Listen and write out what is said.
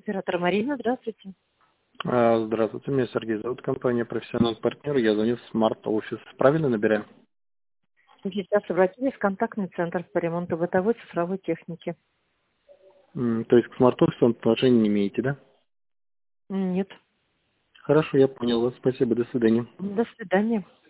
Оператор Марина, здравствуйте. Здравствуйте, меня Сергей зовут, компания «Профессионал партнер». Я звоню в Smart Office. Правильно набираю? Сейчас обратились в контактный центр по ремонту бытовой цифровой техники. То есть к Smart Office отношения не имеете, да? Нет. Хорошо, я понял вас. Спасибо, до свидания. До свидания.